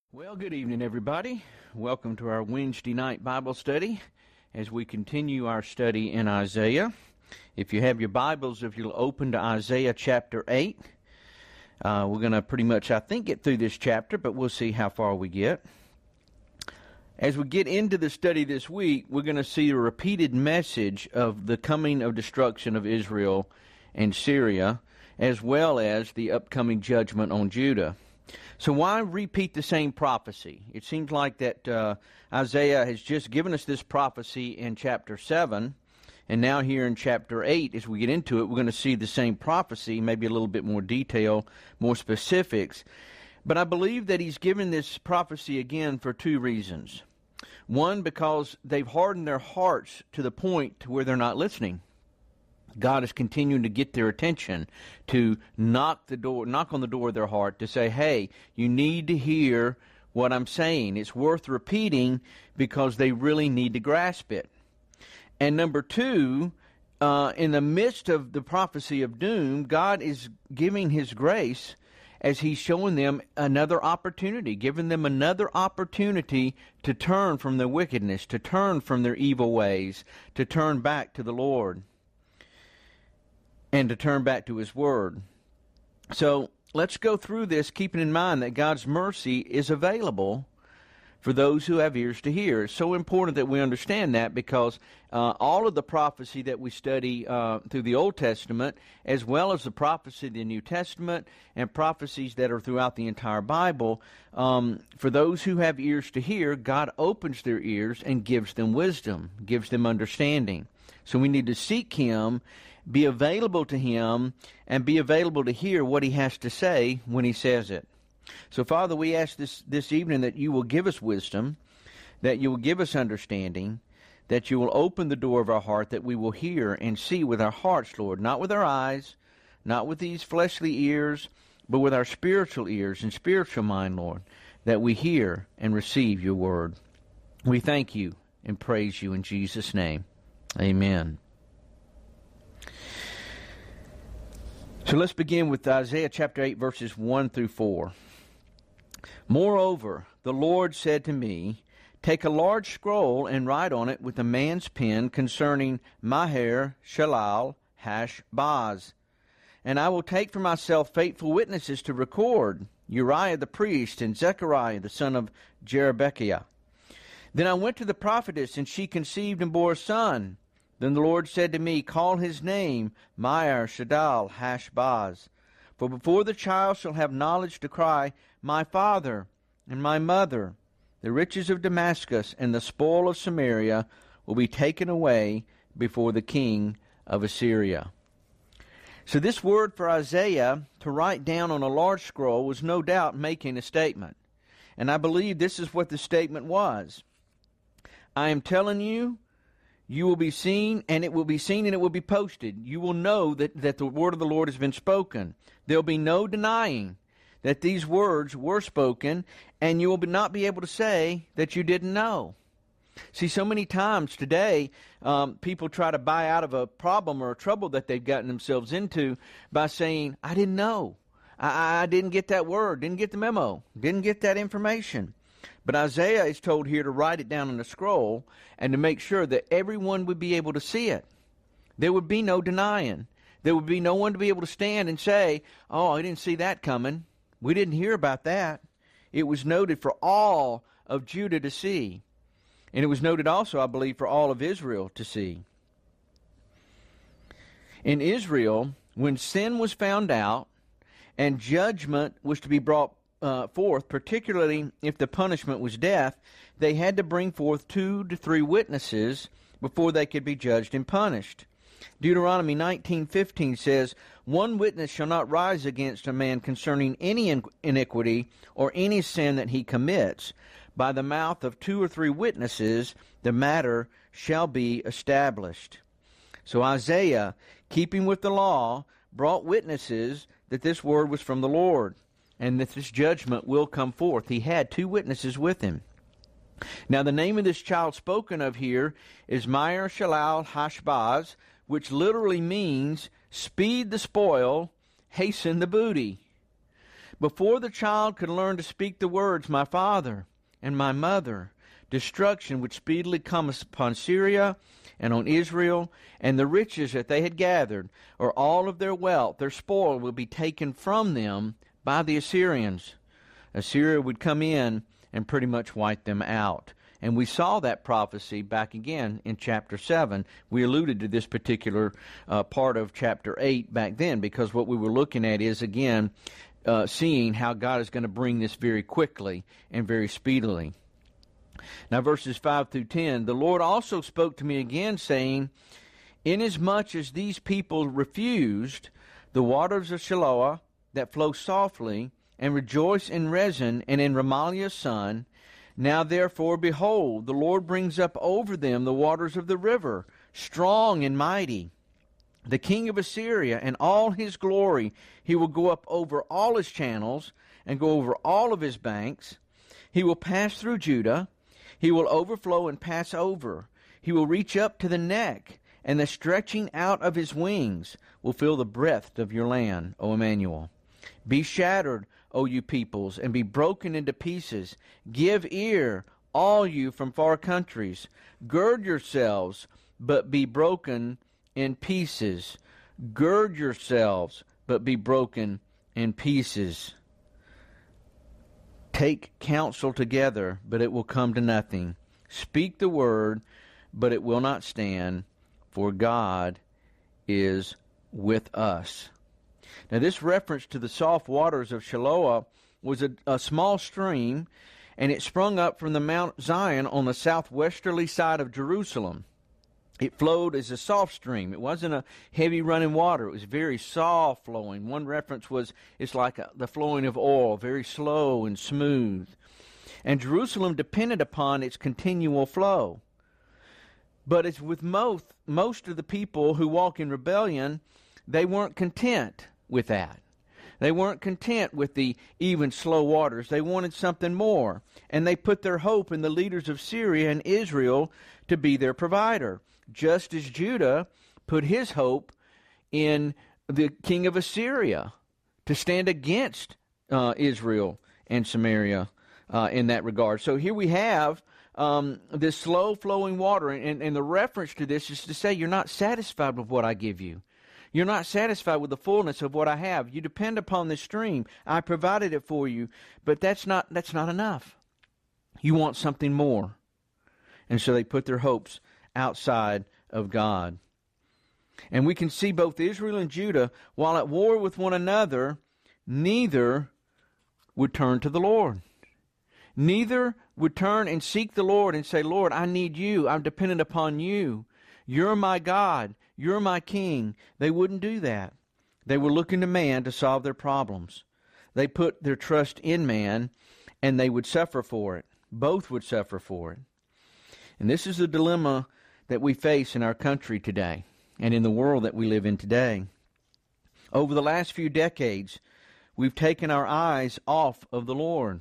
Well, good evening, everybody. Welcome to our Wednesday night Bible study as we continue our study in Isaiah. If you have your Bibles, if you'll open to Isaiah chapter 8, we're going to pretty much, I think, get through this chapter, but we'll see how far we get. As we get into the study this week, we're going to see a repeated message of the coming of destruction of Israel and Syria, as well as the upcoming judgment on Judah. So why repeat the same prophecy? It seems like that Isaiah has just given us this prophecy in chapter 7, and now here in chapter 8, as we get into it, we're going to see the same prophecy, maybe a little bit more detail, more specifics. But I believe that he's given this prophecy again for two reasons. One, because they've hardened their hearts to the point to where they're not listening. God is continuing to get their attention, to knock on the door of their heart, to say, hey, you need to hear what I'm saying. It's worth repeating because they really need to grasp it. And number two, in the midst of the prophecy of doom, God is giving His grace as He's showing them another opportunity, giving them another opportunity to turn from their wickedness, to turn from their evil ways, to turn back to the Lord, and to turn back to His Word. So let's go through this, keeping in mind that God's mercy is available for those who have ears to hear. It's so important that we understand that because all of the prophecy that we study through the Old Testament, as well as the prophecy of the New Testament and prophecies that are throughout the entire Bible, for those who have ears to hear, God opens their ears and gives them wisdom, gives them understanding. So we need to seek Him, be available to Him, and be available to hear what He has to say when He says it. So, Father, we ask this evening that You will give us wisdom, that You will give us understanding, that You will open the door of our heart, that we will hear and see with our hearts, Lord, not with our eyes, not with these fleshly ears, but with our spiritual ears and spiritual mind, Lord, that we hear and receive Your word. We thank You and praise You in Jesus' name. Amen. So let's begin with Isaiah chapter 8, verses 1 through 4. Moreover, the Lord said to me, take a large scroll and write on it with a man's pen concerning Maher-shalal-hash-baz. And I will take for myself faithful witnesses to record, Uriah the priest and Zechariah the son of Jerebekiah. Then I went to the prophetess, and she conceived and bore a son. Then the Lord said to me, call his name Maher-shalal-hash-baz. For before the child shall have knowledge to cry, my father and my mother, the riches of Damascus and the spoil of Samaria will be taken away before the king of Assyria. So this word for Isaiah to write down on a large scroll was no doubt making a statement. And I believe this is what the statement was. I am telling you, you will be seen, and it will be seen, and it will be posted. You will know that the word of the Lord has been spoken. There will be no denying that these words were spoken, and you will not be able to say that you didn't know. See, so many times today, people try to buy out of a problem or a trouble that they've gotten themselves into by saying, I didn't know. I didn't get that word, didn't get the memo, didn't get that information. But Isaiah is told here to write it down on a scroll and to make sure that everyone would be able to see it. There would be no denying. There would be no one to be able to stand and say, oh, I didn't see that coming. We didn't hear about that. It was noted for all of Judah to see. And it was noted also, I believe, for all of Israel to see. In Israel, when sin was found out and judgment was to be brought forth, particularly if the punishment was death, they had to bring forth 2 to 3 witnesses before they could be judged and punished. Deuteronomy 19:15 says, one witness shall not rise against a man concerning any iniquity or any sin that he commits. By the mouth of 2 or 3 witnesses the matter shall be established. So Isaiah, keeping with the law, brought witnesses that this word was from the Lord, and that this judgment will come forth. He had 2 witnesses with him. Now the name of this child spoken of here is Maher-shalal-hash-baz, which literally means speed the spoil, hasten the booty. Before the child could learn to speak the words, my father and my mother, destruction would speedily come upon Syria and on Israel, and the riches that they had gathered, or all of their wealth, their spoil, will be taken from them by the Assyrians. Assyria would come in and pretty much wipe them out. And we saw that prophecy back again in chapter 7. We alluded to this particular part of chapter 8 back then, because what we were looking at is, again, seeing how God is going to bring this very quickly and very speedily. Now, verses 5 through 10, the Lord also spoke to me again, saying, inasmuch as these people refused the waters of Shiloah that flow softly, and rejoice in Rezin and in Remaliah's son, now therefore, behold, the Lord brings up over them the waters of the river, strong and mighty. The king of Assyria and all his glory, he will go up over all his channels and go over all of his banks. He will pass through Judah. He will overflow and pass over. He will reach up to the neck, and the stretching out of his wings will fill the breadth of your land, O Emmanuel. Be shattered, O you peoples, and be broken into pieces. Give ear, all you from far countries. Gird yourselves, but be broken in pieces. Gird yourselves, but be broken in pieces. Take counsel together, but it will come to nothing. Speak the word, but it will not stand, for God is with us. Now, this reference to the soft waters of Shiloah was a small stream, and it sprung up from the Mount Zion on the southwesterly side of Jerusalem. It flowed as a soft stream. It wasn't a heavy running water. It was very soft flowing. One reference was it's like the flowing of oil, very slow and smooth. And Jerusalem depended upon its continual flow. But as with most of the people who walk in rebellion, they weren't content with that. They weren't content with the even slow waters. They wanted something more. And they put their hope in the leaders of Syria and Israel to be their provider, just as Judah put his hope in the king of Assyria to stand against Israel and Samaria in that regard. So here we have this slow-flowing water, and the reference to this is to say you're not satisfied with what I give you. You're not satisfied with the fullness of what I have. You depend upon this stream. I provided it for you, but that's not enough. You want something more. And so they put their hopes outside of God. And we can see both Israel and Judah, while at war with one another, neither would turn to the Lord. Neither would turn and seek the Lord and say, Lord, I need you. I'm dependent upon you. You're my God. You're my king. They wouldn't do that. They were looking to man to solve their problems. They put their trust in man, and they would suffer for it. Both would suffer for it. And this is the dilemma that we face in our country today and in the world that we live in today. Over the last few decades, we've taken our eyes off of the Lord.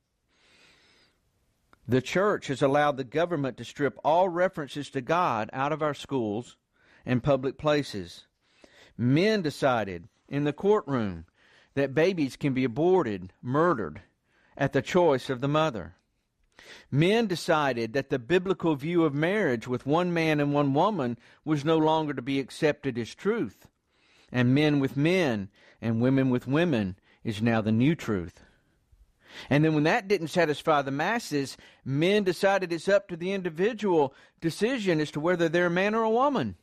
The church has allowed the government to strip all references to God out of our schools and public places. Men decided in the courtroom that babies can be aborted, murdered, at the choice of the mother. Men decided that the biblical view of marriage with one man and one woman was no longer to be accepted as truth. And men with men and women with women is now the new truth. And then when that didn't satisfy the masses, men decided it's up to the individual decision as to whether they're a man or a woman.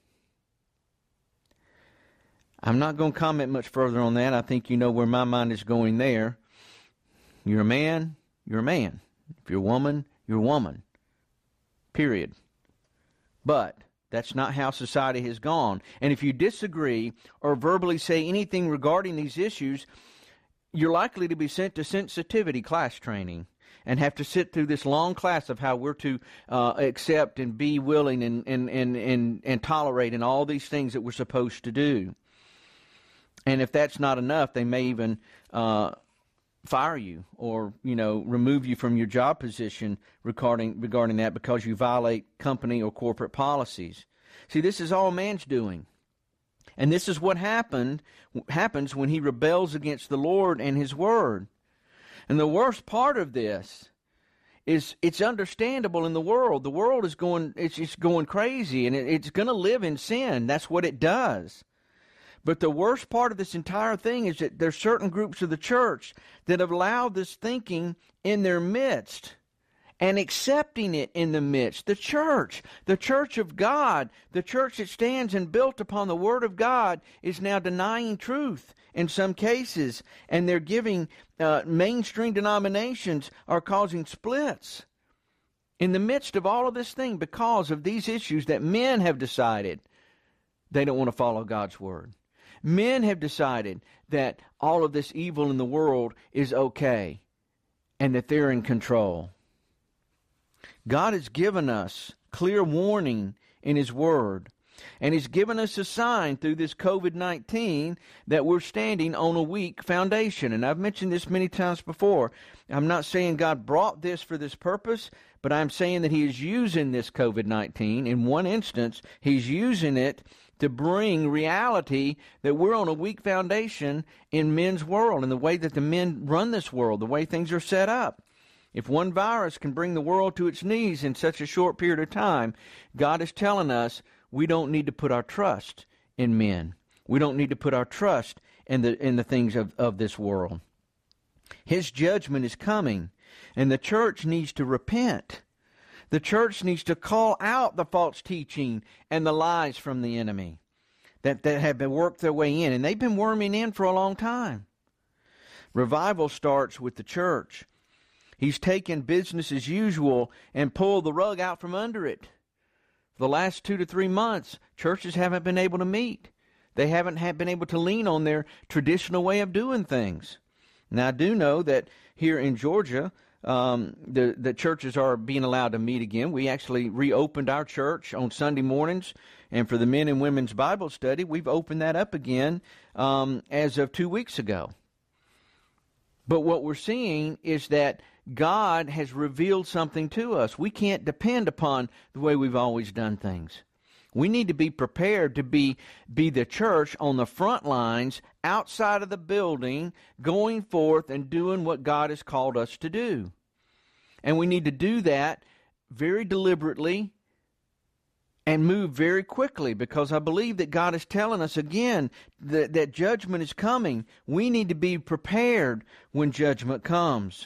I'm not going to comment much further on that. I think you know where my mind is going there. You're a man, you're a man. If you're a woman, you're a woman. Period. But that's not how society has gone. And if you disagree or verbally say anything regarding these issues, you're likely to be sent to sensitivity class training and have to sit through this long class of how we're to accept and be willing and tolerate and all these things that we're supposed to do. And if that's not enough, they may even fire you or, remove you from your job position regarding that because you violate company or corporate policies. See, this is all man's doing. And this is what happens when he rebels against the Lord and his word. And the worst part of this is it's understandable in the world. The world is going crazy, and it's going to live in sin. That's what it does. But the worst part of this entire thing is that there's certain groups of the church that have allowed this thinking in their midst and accepting it in the midst. The church of God, the church that stands and built upon the Word of God, is now denying truth in some cases, and they're giving mainstream denominations are causing splits in the midst of all of this thing because of these issues that men have decided they don't want to follow God's Word. Men have decided that all of this evil in the world is okay and that they're in control. God has given us clear warning in His Word, and He's given us a sign through this COVID-19 that we're standing on a weak foundation. And I've mentioned this many times before. I'm not saying God brought this for this purpose, but I'm saying that He is using this COVID-19. In one instance, He's using it to bring reality that we're on a weak foundation in men's world, and the way that the men run this world, the way things are set up. If one virus can bring the world to its knees in such a short period of time, God is telling us we don't need to put our trust in men. We don't need to put our trust in the things of this world. His judgment is coming, and the church needs to repent. The church needs to call out the false teaching and the lies from the enemy that have been worked their way in, and they've been worming in for a long time. Revival starts with the church. He's taken business as usual and pulled the rug out from under it. For the last 2 to 3 months, churches haven't been able to meet. They haven't been able to lean on their traditional way of doing things. Now, I do know that here in Georgia, the churches are being allowed to meet again. We actually reopened our church on Sunday mornings, and for the men and women's Bible study, we've opened that up again as of 2 weeks ago. But what we're seeing is that God has revealed something to us. We can't depend upon the way we've always done things. We need to be prepared to be the church on the front lines, outside of the building, going forth and doing what God has called us to do. And we need to do that very deliberately and move very quickly, because I believe that God is telling us again that judgment is coming. We need to be prepared when judgment comes.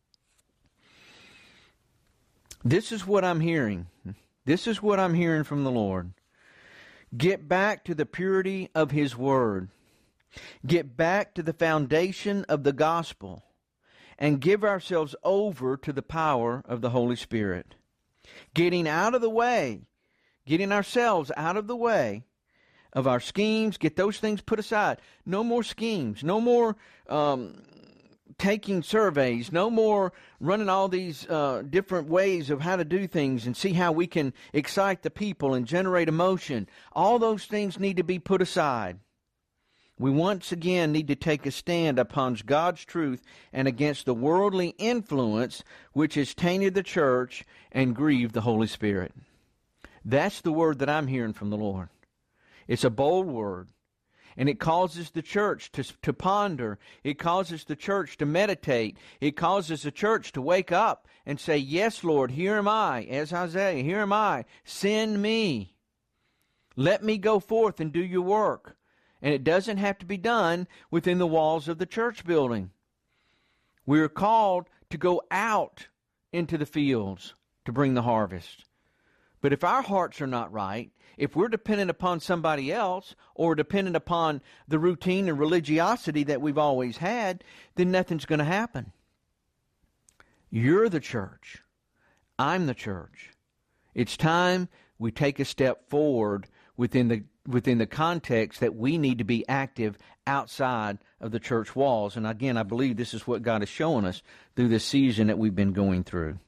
This is what I'm hearing. This is what I'm hearing from the Lord. Get back to the purity of His Word. Get back to the foundation of the gospel, and give ourselves over to the power of the Holy Spirit. Getting ourselves out of the way of our schemes. Get those things put aside. No more schemes. No more taking surveys. No more running all these different ways of how to do things and see how we can excite the people and generate emotion. All those things need to be put aside. We once again need to take a stand upon God's truth and against the worldly influence which has tainted the church and grieved the Holy Spirit. That's the word that I'm hearing from the Lord. It's a bold word. And it causes the church to ponder. It causes the church to meditate. It causes the church to wake up and say, yes, Lord, here am I. As Isaiah, here am I. Send me. Let me go forth and do your work. And it doesn't have to be done within the walls of the church building. We are called to go out into the fields to bring the harvest. But if our hearts are not right, if we're dependent upon somebody else or dependent upon the routine and religiosity that we've always had, then nothing's going to happen. You're the church. I'm the church. It's time we take a step forward within the context that we need to be active outside of the church walls. And again, I believe this is what God is showing us through this season that we've been going through.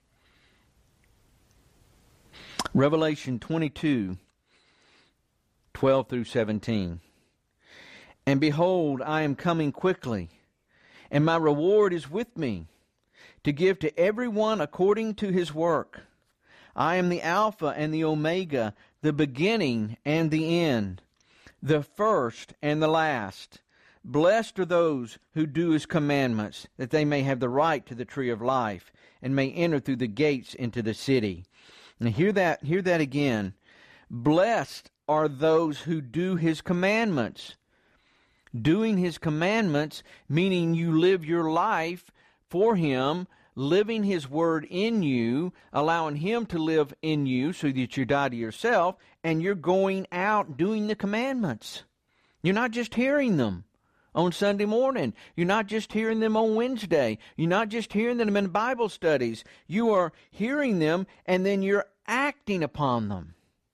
Revelation 22, 12 through 17. And behold, I am coming quickly, and my reward is with me, to give to everyone according to his work. I am the Alpha and the Omega, the beginning and the end, the first and the last. Blessed are those who do his commandments, that they may have the right to the tree of life, and may enter through the gates into the city. Now hear that again. Blessed are those who do his commandments. Doing his commandments, meaning you live your life for him, living his word in you, allowing him to live in you so that you die to yourself, and you're going out doing the commandments. You're not just hearing them on Sunday morning. You're not just hearing them on Wednesday. You're not just hearing them in Bible studies. You are hearing them and then you're acting upon them.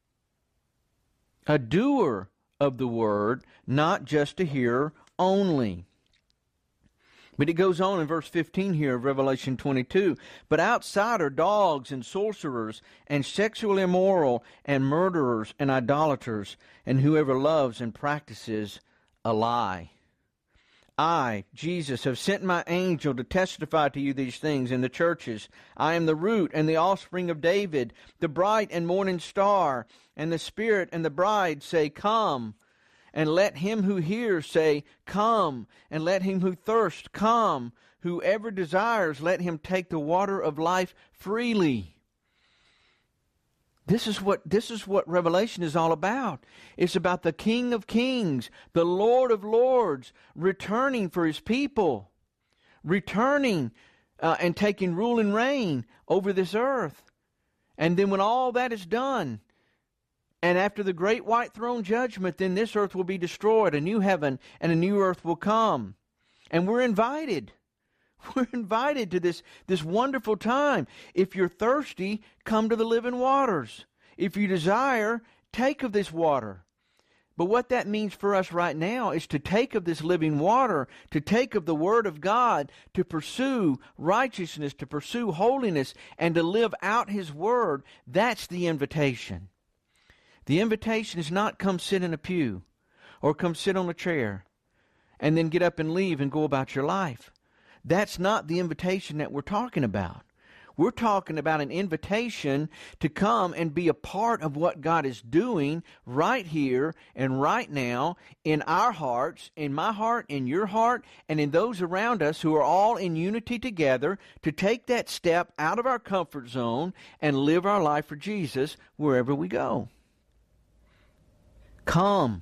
A doer of the word, not just a hearer only. But it goes on in verse 15 here of Revelation 22. But outside are dogs and sorcerers and sexually immoral and murderers and idolaters and whoever loves and practices a lie. I, Jesus, have sent my angel to testify to you these things in the churches. I am the root and the offspring of David, the bright and morning star. And the Spirit and the bride say, Come. And let him who hears say, Come. And let him who thirsts come. Whoever desires, let him take the water of life freely. This is what Revelation is all about. It's about the King of Kings, the Lord of Lords, returning for his people, returning and taking rule and reign over this earth. And then when all that is done, and after the great white throne judgment, then this earth will be destroyed, a new heaven and a new earth will come. And we're invited. We're invited to this wonderful time. If you're thirsty, come to the living waters. If you desire, take of this water. But what that means for us right now is to take of this living water, to take of the Word of God, to pursue righteousness, to pursue holiness, and to live out His Word. That's the invitation. The invitation is not come sit in a pew or come sit on a chair and then get up and leave and go about your life. That's not the invitation that we're talking about. We're talking about an invitation to come and be a part of what God is doing right here and right now in our hearts, in my heart, in your heart, and in those around us who are all in unity together to take that step out of our comfort zone and live our life for Jesus wherever we go. Come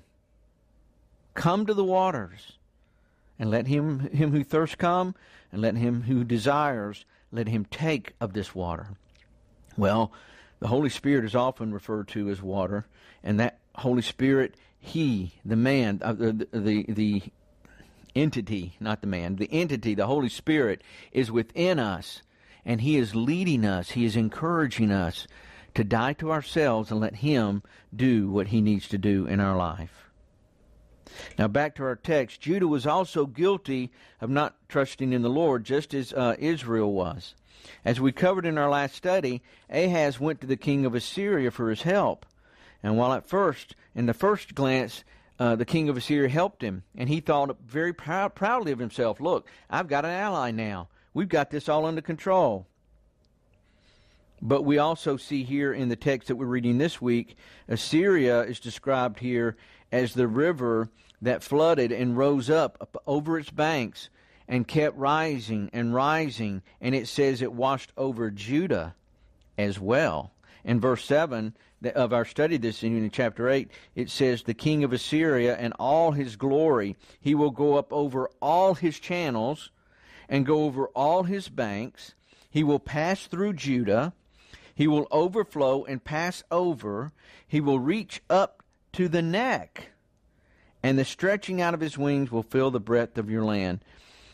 to the waters. And let him who thirsts come, and let him who desires, let him take of this water. Well, the Holy Spirit is often referred to as water, and that Holy Spirit, He, the man, the entity, not the man, the entity, the Holy Spirit is within us, and He is leading us, He is encouraging us to die to ourselves and let Him do what He needs to do in our life. Now back to our text. Judah was also guilty of not trusting in the Lord, just as Israel was. As we covered in our last study, Ahaz went to the king of Assyria for his help. And while at first, in the first glance, the king of Assyria helped him, and he thought very proudly of himself, look, I've got an ally now. We've got this all under control. But we also see here in the text that we're reading this week, Assyria is described here as the river that flooded and rose up over its banks and kept rising and rising. And it says it washed over Judah as well. In verse 7 of our study this in chapter 8, it says, the king of Assyria and all his glory, he will go up over all his channels and go over all his banks. He will pass through Judah. He will overflow and pass over. He will reach up to the neck, and the stretching out of his wings will fill the breadth of your land.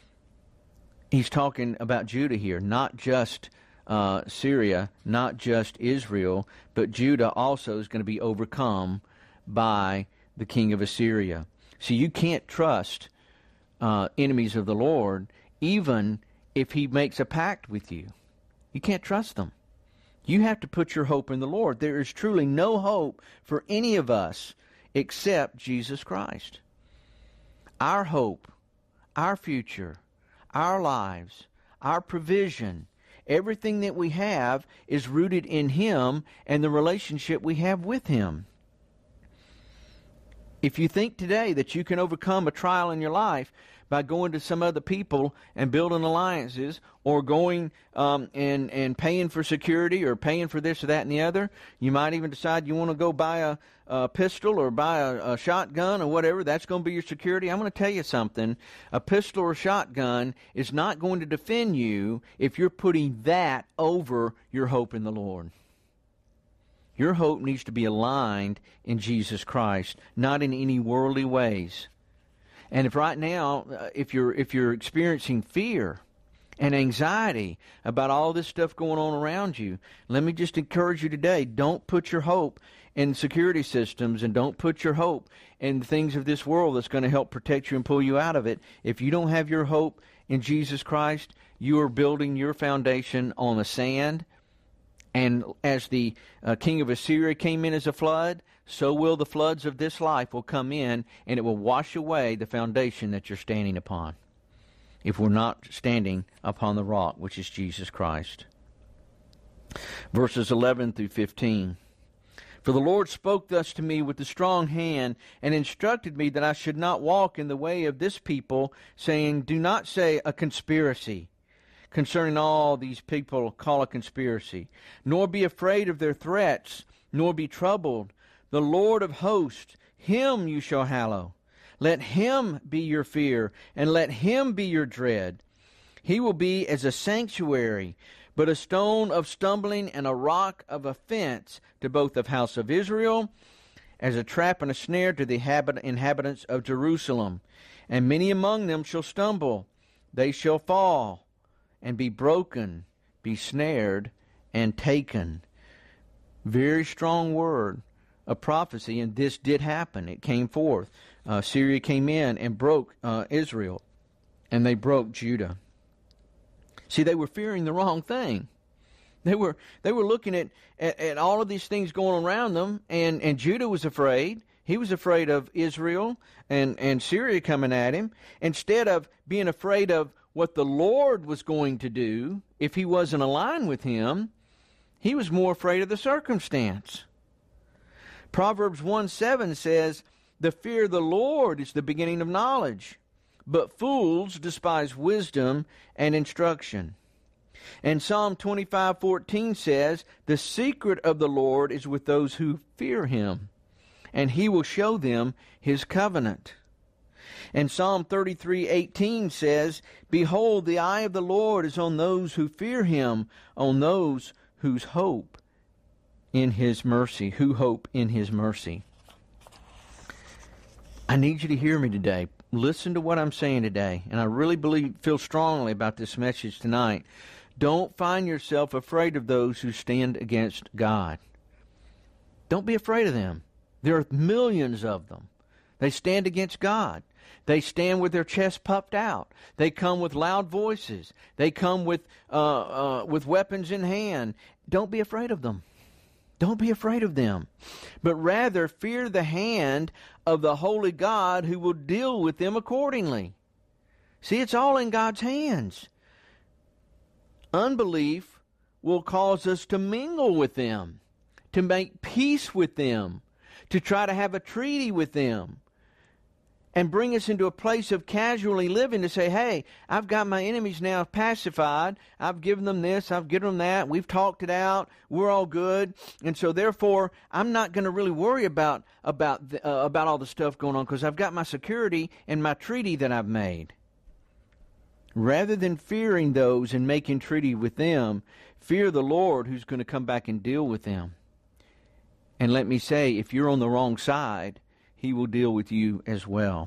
He's talking about Judah here, not just Syria, not just Israel, but Judah also is going to be overcome by the king of Assyria. So you can't trust enemies of the Lord, even if he makes a pact with you. You can't trust them. You have to put your hope in the Lord. There is truly no hope for any of us except Jesus Christ. Our hope, our future, our lives, our provision, everything that we have is rooted in Him and the relationship we have with Him. If you think today that you can overcome a trial in your life by going to some other people and building alliances, or going and paying for security, or paying for this or that and the other, you might even decide you want to go buy a pistol or buy a shotgun or whatever. That's going to be your security. I'm going to tell you something. A pistol or shotgun is not going to defend you if you're putting that over your hope in the Lord. Your hope needs to be aligned in Jesus Christ, not in any worldly ways. And if right now, if you're experiencing fear and anxiety about all this stuff going on around you, let me just encourage you today, don't put your hope in security systems, and don't put your hope in the things of this world that's going to help protect you and pull you out of it. If you don't have your hope in Jesus Christ, you are building your foundation on the sand. And as the king of Assyria came in as a flood, so will the floods of this life will come in, and it will wash away the foundation that you're standing upon, if we're not standing upon the rock, which is Jesus Christ. Verses 11 through 15. For the Lord spoke thus to me with a strong hand, and instructed me that I should not walk in the way of this people, saying, do not say a conspiracy concerning all these people call a conspiracy, nor be afraid of their threats, nor be troubled. The Lord of hosts, him you shall hallow. Let him be your fear, and let him be your dread. He will be as a sanctuary, but a stone of stumbling and a rock of offense to both the house of Israel, as a trap and a snare to the inhabitants of Jerusalem. And many among them shall stumble, they shall fall, and be broken, be snared, and taken. Very strong word of prophecy, and this did happen. It came forth. Syria came in and broke Israel, and they broke Judah. See, they were fearing the wrong thing. They were looking at all of these things going around them, and Judah was afraid. He was afraid of Israel and Syria coming at him, instead of being afraid of what the Lord was going to do if he wasn't aligned with him. He was more afraid of the circumstance. Proverbs 1:7 says, the fear of the Lord is the beginning of knowledge, but fools despise wisdom and instruction. And Psalm 25:14 says, the secret of the Lord is with those who fear him, and he will show them his covenant. And Psalm 33:18 says, behold, the eye of the Lord is on those who fear him, on those whose hope in his mercy, who hope in his mercy. I need you to hear me today. Listen to what I'm saying today. And I really feel strongly about this message tonight. Don't find yourself afraid of those who stand against God. Don't be afraid of them. There are millions of them. They stand against God. They stand with their chest puffed out. They come with loud voices. They come with weapons in hand. Don't be afraid of them. Don't be afraid of them, but rather fear the hand of the holy God who will deal with them accordingly. See, it's all in God's hands. Unbelief will cause us to mingle with them, to make peace with them, to try to have a treaty with them, and bring us into a place of casually living to say, hey, I've got my enemies now pacified. I've given them this. I've given them that. We've talked it out. We're all good. And so therefore, I'm not going to really worry about all the stuff going on, because I've got my security and my treaty that I've made. Rather than fearing those and making treaty with them, fear the Lord who's going to come back and deal with them. And let me say, if you're on the wrong side, he will deal with you as well.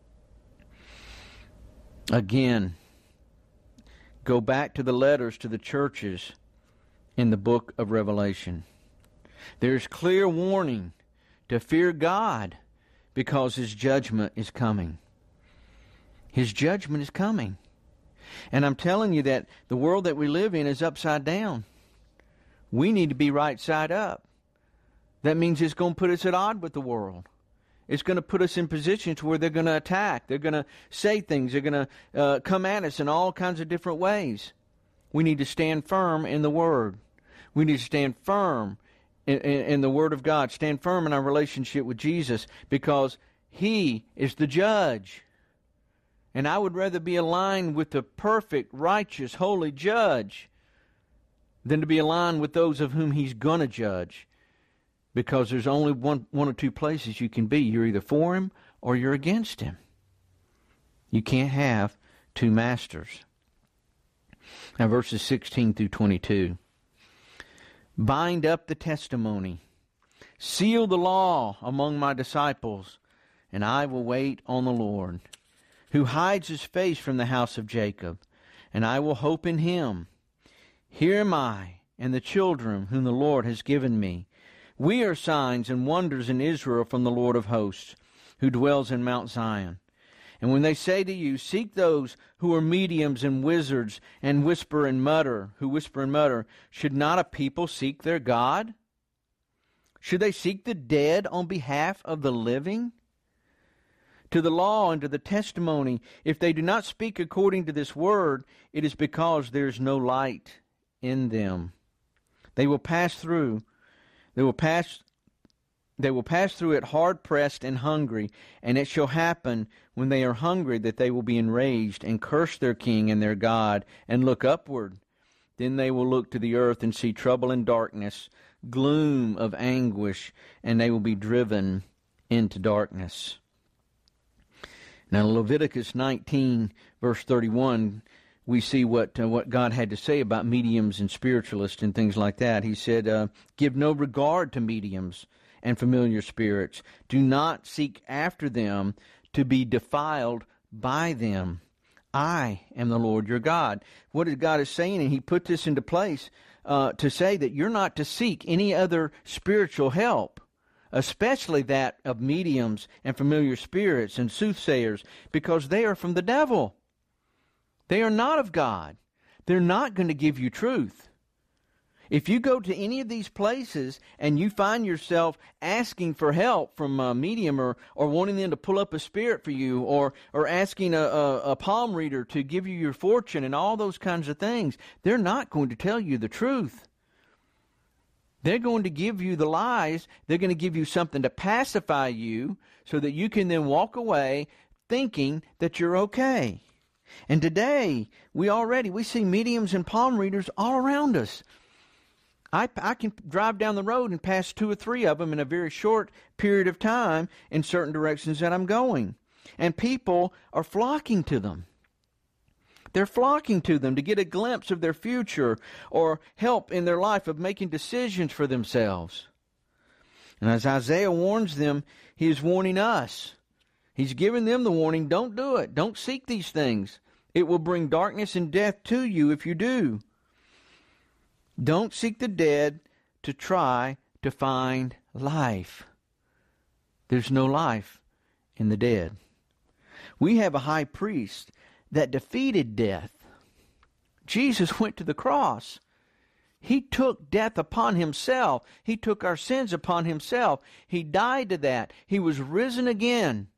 Again, go back to the letters to the churches in the book of Revelation. There's clear warning to fear God, because his judgment is coming. His judgment is coming. And I'm telling you that the world that we live in is upside down. We need to be right side up. That means it's going to put us at odds with the world. It's going to put us in positions where they're going to attack. They're going to say things. They're going to come at us in all kinds of different ways. We need to stand firm in the Word. We need to stand firm in the Word of God. Stand firm in our relationship with Jesus, because He is the judge. And I would rather be aligned with the perfect, righteous, holy judge than to be aligned with those of whom he's going to judge. Because there's only one or two places you can be. You're either for him or you're against him. You can't have two masters. Now verses 16 through 22. Bind up the testimony. Seal the law among my disciples, and I will wait on the Lord, who hides his face from the house of Jacob, and I will hope in him. Here am I and the children whom the Lord has given me. We are signs and wonders in Israel from the Lord of hosts, who dwells in Mount Zion. And when they say to you, seek those who are mediums and wizards and whisper and mutter, should not a people seek their God? Should they seek the dead on behalf of the living? To the law and to the testimony, if they do not speak according to this word, it is because there is no light in them. They will pass through it hard-pressed and hungry, and it shall happen when they are hungry that they will be enraged and curse their king and their God and look upward. Then they will look to the earth and see trouble and darkness, gloom of anguish, and they will be driven into darkness. Now Leviticus 19, verse 31, we see what God had to say about mediums and spiritualists and things like that. He said, give no regard to mediums and familiar spirits. Do not seek after them to be defiled by them. I am the Lord your God. What is God is saying, and he put this into place to say that you're not to seek any other spiritual help, especially that of mediums and familiar spirits and soothsayers, because they are from the devil. They are not of God. They're not going to give you truth. If you go to any of these places and you find yourself asking for help from a medium or wanting them to pull up a spirit for you or asking a palm reader to give you your fortune and all those kinds of things, they're not going to tell you the truth. They're going to give you the lies. They're going to give you something to pacify you so that you can then walk away thinking that you're okay. And today, we see mediums and palm readers all around us. I can drive down the road and pass 2 or 3 of them in a very short period of time in certain directions that I'm going. And people are flocking to them. They're flocking to them to get a glimpse of their future or help in their life of making decisions for themselves. And as Isaiah warns them, he is warning us. He's giving them the warning, don't do it. Don't seek these things. It will bring darkness and death to you if you do. Don't seek the dead to try to find life. There's no life in the dead. We have a high priest that defeated death. Jesus went to the cross. He took death upon himself. He took our sins upon himself. He died to that. He was risen again.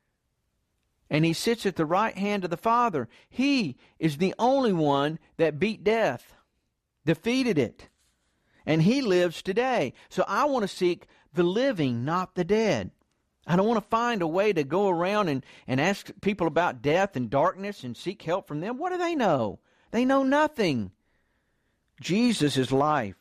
And he sits at the right hand of the Father. He is the only one that beat death, defeated it. And he lives today. So I want to seek the living, not the dead. I don't want to find a way to go around and ask people about death and darkness and seek help from them. What do they know? They know nothing. Jesus is life.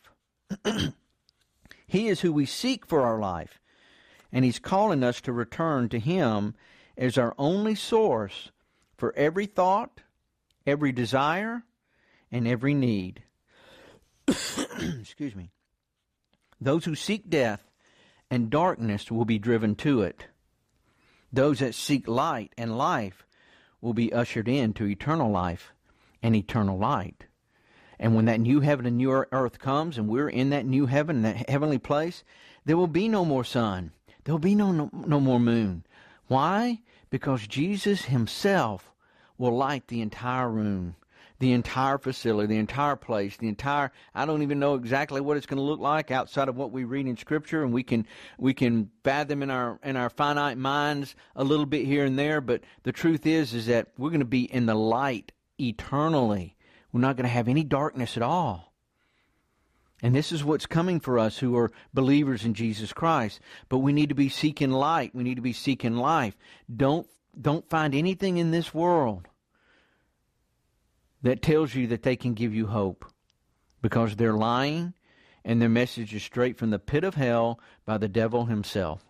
He is who we seek for our life. And he's calling us to return to him as our only source for every thought, every desire, and every need. Excuse me. Those who seek death and darkness will be driven to it. Those that seek light and life will be ushered into eternal life and eternal light. And when that new heaven and new earth comes and we're in that new heaven, that heavenly place, there will be no more sun. There will be no more moon. Why? Because Jesus himself will light the entire room, the entire facility, the entire place, I don't even know exactly what it's going to look like outside of what we read in Scripture, and we can fathom in our finite minds a little bit here and there, but the truth is that we're going to be in the light eternally. We're not going to have any darkness at all. And this is what's coming for us who are believers in Jesus Christ. But we need to be seeking light. We need to be seeking life. Don't find anything in this world that tells you that they can give you hope, because they're lying, and their message is straight from the pit of hell by the devil himself.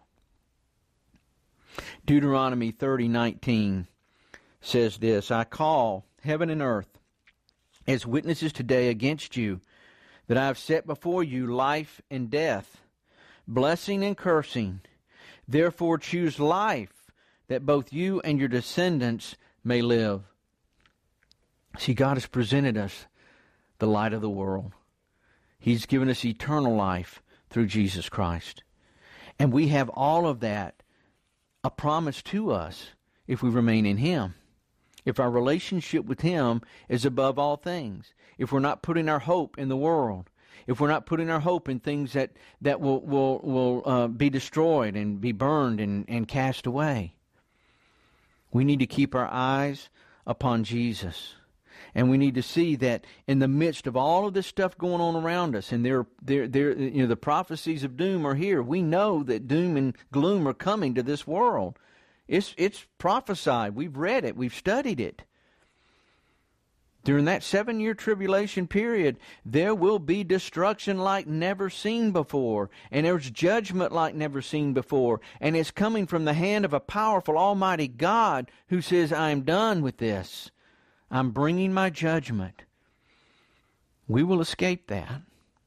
Deuteronomy 30:19 says this, I call heaven and earth as witnesses today against you, that I have set before you life and death, blessing and cursing. Therefore choose life, that both you and your descendants may live. See, God has presented us the light of the world. He's given us eternal life through Jesus Christ. And we have all of that, a promise to us, if we remain in Him. If our relationship with Him is above all things. If we're not putting our hope in the world. If we're not putting our hope in things that will be destroyed and be burned and cast away. We need to keep our eyes upon Jesus. And we need to see that in the midst of all of this stuff going on around us, and the prophecies of doom are here. We know that doom and gloom are coming to this world. It's prophesied. We've read it. We've studied it. During that 7-year tribulation period, there will be destruction like never seen before. And there's judgment like never seen before. And it's coming from the hand of a powerful, almighty God who says, I am done with this. I'm bringing my judgment. We will escape that.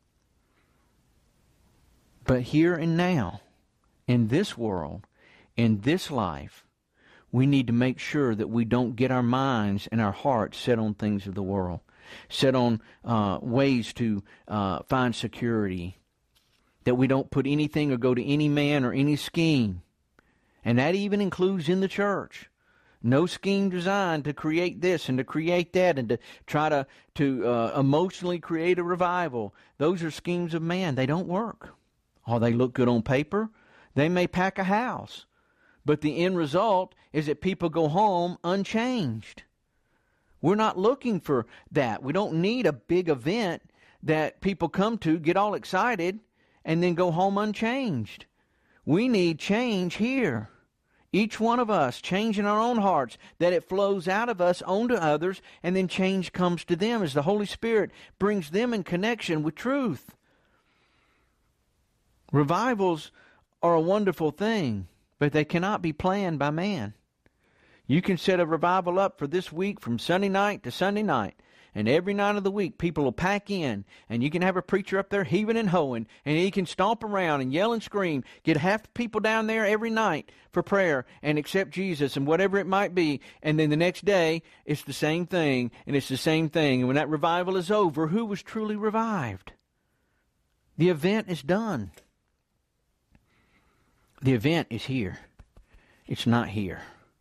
But here and now, in this world, in this life, we need to make sure that we don't get our minds and our hearts set on things of the world, set on ways to find security, that we don't put anything or go to any man or any scheme. And that even includes in the church. No scheme designed to create this and to create that and to try to emotionally create a revival. Those are schemes of man. They don't work. Oh, they look good on paper. They may pack a house. But the end result is that people go home unchanged. We're not looking for that. We don't need a big event that people come to, get all excited, and then go home unchanged. We need change here. Each one of us, change in our own hearts, that it flows out of us onto others, and then change comes to them as the Holy Spirit brings them in connection with truth. Revivals are a wonderful thing, but they cannot be planned by man. You can set a revival up for this week from Sunday night to Sunday night. And every night of the week, people will pack in, and you can have a preacher up there heaving and hoeing, and he can stomp around and yell and scream, get half the people down there every night for prayer and accept Jesus and whatever it might be. And then the next day, it's the same thing, and it's the same thing. And when that revival is over, who was truly revived? The event is done. The event is here. It's not here.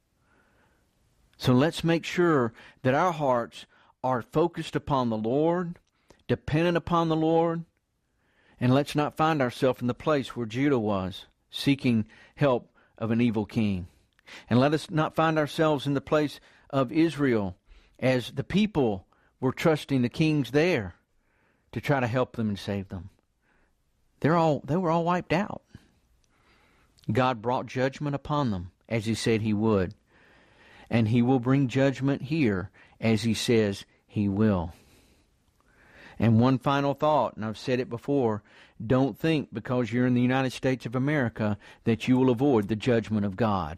So let's make sure that our hearts are focused upon the Lord, dependent upon the Lord, and let's not find ourselves in the place where Judah was, seeking help of an evil king. And let us not find ourselves in the place of Israel, as the people were trusting the kings there to try to help them and save them. They were all wiped out. God brought judgment upon them, as He said He would. And He will bring judgment here, as He says He will. And one final thought, and I've said it before, don't think because you're in the United States of America that you will avoid the judgment of God.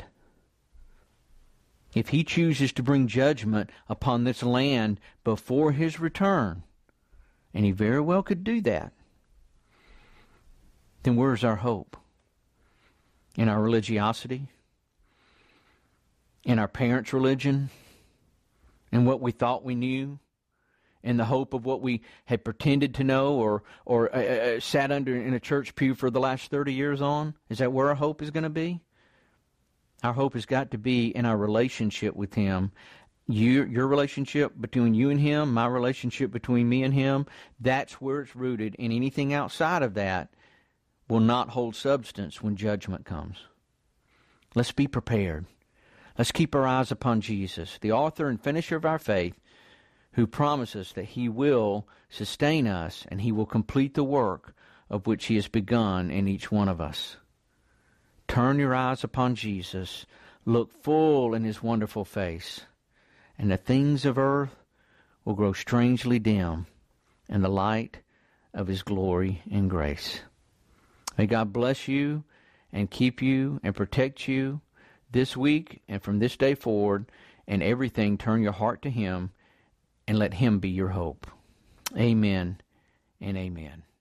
If He chooses to bring judgment upon this land before His return, and He very well could do that, then where's our hope? In our religiosity? In our parents' religion? In what we thought we knew? In the hope of what we had pretended to know or sat under in a church pew for the last 30 years on? Is that where our hope is going to be? Our hope has got to be in our relationship with Him. Your relationship between you and Him, my relationship between me and Him, that's where it's rooted. And anything outside of that will not hold substance when judgment comes. Let's be prepared. Let's keep our eyes upon Jesus, the author and finisher of our faith, who promises that He will sustain us and He will complete the work of which He has begun in each one of us. Turn your eyes upon Jesus, look full in His wonderful face, and the things of earth will grow strangely dim in the light of His glory and grace. May God bless you and keep you and protect you this week and from this day forward, and everything turn your heart to Him and let Him be your hope. Amen and amen.